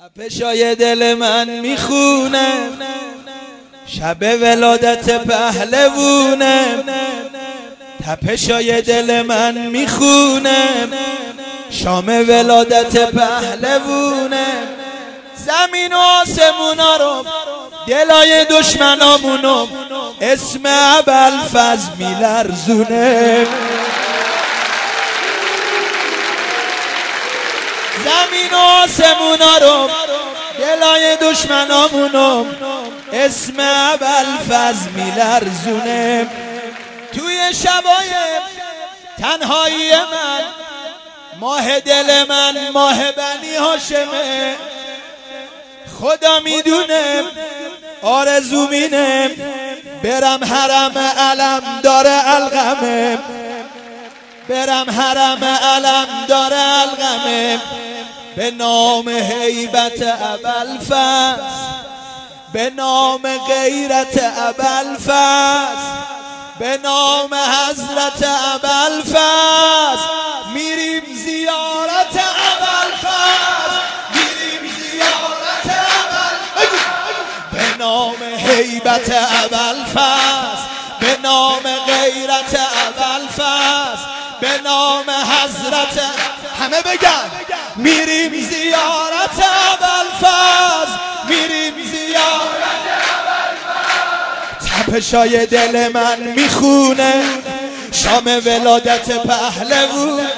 تپشای دل من میخونه، شب ولادت پهلوونه. تپشای دل من میخونه، شام ولادت پهلوونه. زمین و آسمونا رو، دلای دشمنامونو، اسم ابوالفضل میلرزونه. زمین و آسمونا رو، دلای دشمنامونو، اسم ابوالفضل میلرزونه. توی شبای تنهایی من، ماه دل من ماه بنی هاشمه. خدا میدونه آرزو مینه، برم حرم علم داره القمه. برم حرم علم داره القمه. به نام هیبت ابوالفضل، به نام غیرت ابوالفضل، به نام حضرت ابوالفضل میریم زیارت ابوالفضل. میریم زیارت ابوالفضل. به نام هیبت ابوالفضل، به نام غیرت ابوالفضل، به نام حضرت، همه بگن میریم زیارت ابوالفضل. میریم زیارت ابوالفضل. تپشای دل من میخونه، شام ولادت پهلوونه.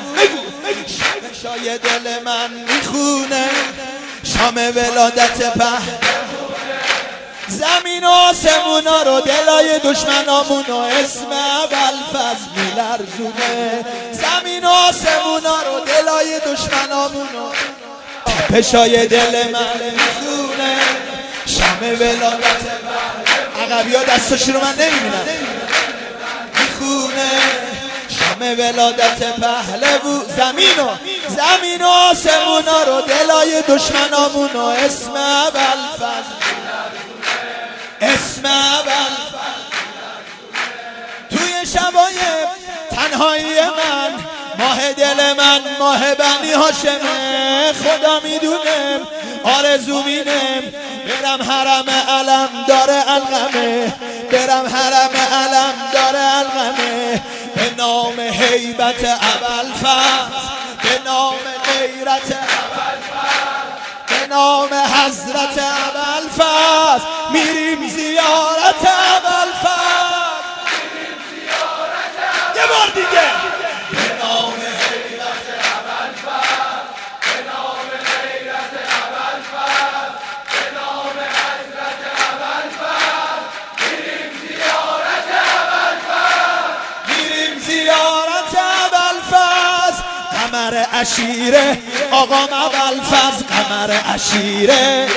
تپشای دل من میخونه، شام ولادت پهلوونه. زمین و آسمونا رو، دلای دشمنامونو، اسم ابوالفضل میلرزونه. زمین و آسمونا رو، دلای دشمنامونو، تپشای دل من میخونه، شام ولادت پهلوونه. عقبی‌ها دستاشون رو من نمیبینم. میخونه شام ولادت پهلوونه. زمین و آسمونا رو، دلای دشمنامونو، اسم ابوالفضل، اسم ابوالفضل. توی شبای تنهایی من، ماه دل من ماه بنی هاشمه. خدا میدونه آرزو مینه، برم حرم علم داره القمه. برم حرم علم داره القمه. به نام هیبت ابوالفضل، به نام غیرت ابوالفضل، به نام حضرت ابوالفضل میریم زیارت ابوالفضل. میریم زیارت ابوالفضل. یه بار دیگه. به نام هیبت ابوالفضل، به نام غیرت ابوالفضل، به نام حضرت ابوالفضل میریم زیارت ابوالفضل. میریم زیارت ابوالفضل. قمر عشیره آقام ابوالفضل، قمر عشیره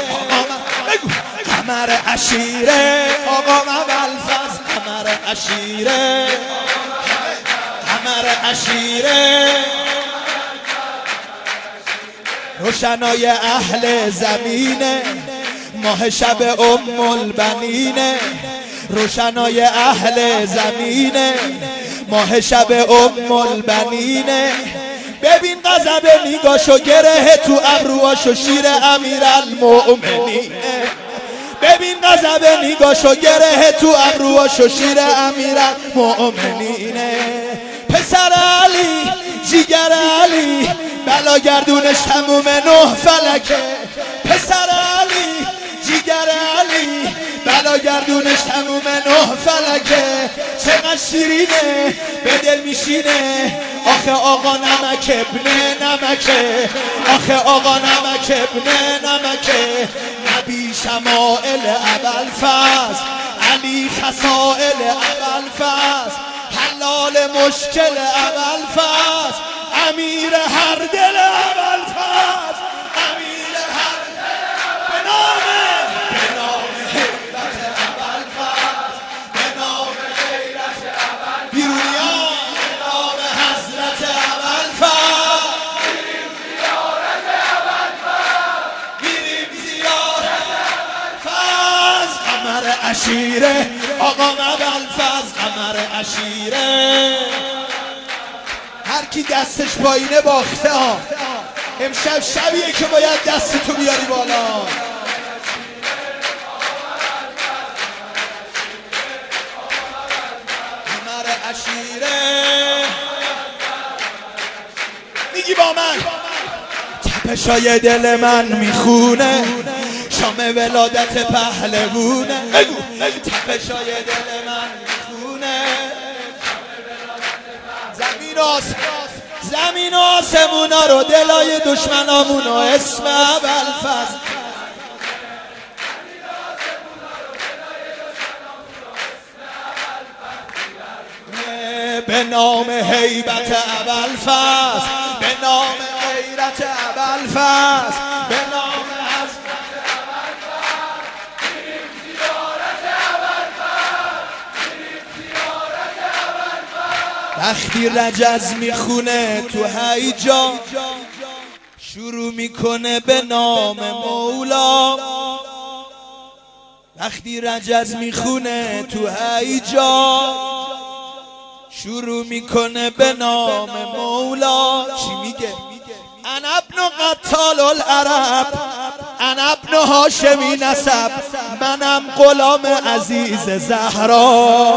قمر عشیره آقام ابوالفضل، قمر عشیره، قمر عشیره. روشنای اهل زمینه، ماه شب البنینه. روشنای اهل زمینه، ماه شب البنینه. ببین غضب نگاشو، گره تو ابروهاشو، شیر امیرالمؤمنینه. ببین غضب نگاشو، گره تو ابروهاشو، شیر امیرالمؤمنینه. پسر علی، جیگر علی، بلا گردونش تموم نه فلکه. پسر علی، جیگر علی، بلا گردونش تموم نه فلکه. چقدر شیرینه به دل میشینه، آخه آقا نمک ابن نمکه. آخه آقا نمک ابن نمکه. نبی شمائل ابوالفضل، علی خصائل ابوالفضل، حلال مشکل ابوالفضل، امیر هر دل ابوالفضل، امیر هر دل. به نام هیبت ابوالفضل، به نام غیرت ابوالفضل، بیرونیان، به نام حضرت ابوالفضل میریم زیارت ابوالفضل. میریم زیارت ابوالفضل. قمر عشیره آقام ابوالفضل، قمر عشیره. هر کی دستش پایینه باخته ها. امشب شبیه که باید دستتو بیاری بالا. تپشای دل من میخونه شام ولادت پهلوونه تپشای دل من میخونه زمین و آسمونا رو دلای دشمنامونو اسم ابوالفضل به نام هیبت ابوالفضل به نام غیرت ابوالفضل به نام حضرت ابوالفضل میریم زیارت ابوالفضل میریم زیارت ابوالفضل وقتی رجز میخونه تو هیجا شروع میکنه به نام مولا وقتی رجز میخونه تو هیجا شروع میکنه به نام مولا چی میگه؟ انا ابن قتال العرب انا ابن هاشمی نسب منم غلام عزیز زهرا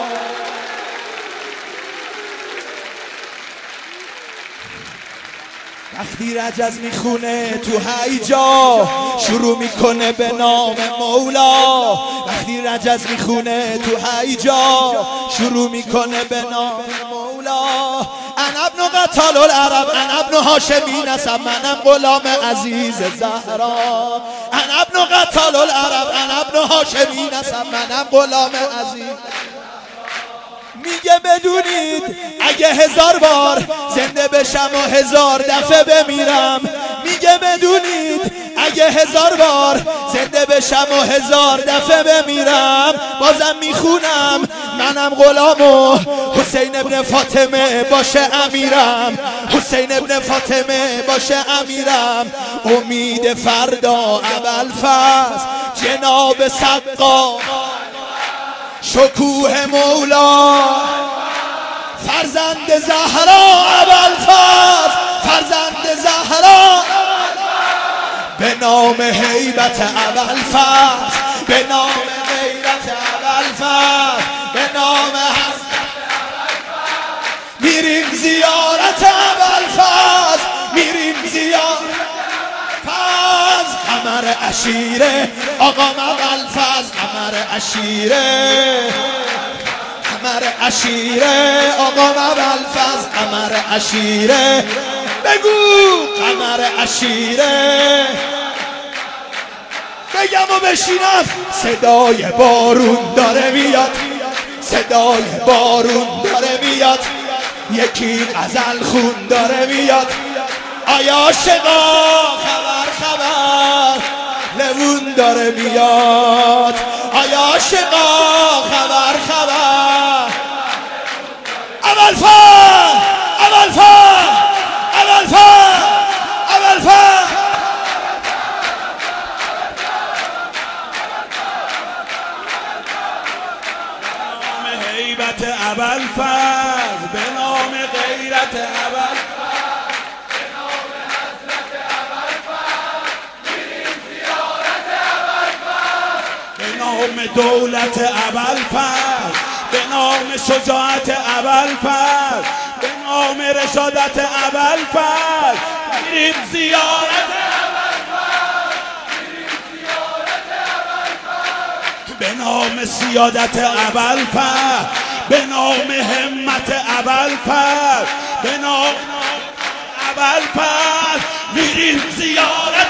وقتی رجز میخونه تو هیجا شروع میکنه به نام مولا وقتی رجز میخونه تو هیجا شروع میکنه به نام مولا انا ابن قتال العرب انا ابن هاشمی نسب منم غلام عزیز زهرا انا ابن قتال العرب انا ابن هاشمی نسب منم غلام عزیز میگه بدونید اگه 1000 بار زنده بشم و 1000 دفعه بمیرم میگه بدونید اگه 1000 بار زنده بشم و 1000 دفعه بمیرم بازم میخونم منم غلام و حسین ابن فاطمه باشه امیرم حسین ابن فاطمه باشه امیرم امید فردا ابوالفضل جناب سقا شکوه مولا فرزند زهرا ابوالفضل فرزند زهرا به نام هیبت ابوالفضل به نام غیرت ابوالفضل به نام حضرت ابوالفضل میریم زیارت ابوالفضل میریم زیارت ابوالفضل قمر عشیره آقا ابوالفضل قمر عشیره قمر عشیره آقا ابوالفضل قمر عشیره بگو قمر عشیره بگم و بشینم صدای بارون داره میاد صدای بارون داره میاد یکی غزل خون داره میاد آیا شقا خبر لمون داره میاد آیا شقا خبر ابوالفضل ابوالفضل ابوالفضل ابوالفضل به نام هیبت ابوالفضل به نام غیرت ابوالفضل به نام دولت ابوالفضل به نام شجاعت ابوالفضل به نام رشادت ابوالفضل میریم زیارت ابوالفضل میریم زیارت ابوالفضل به نام سیادت ابوالفضل به نام همت ابوالفضل به نام ابوالفضل میریم زیارت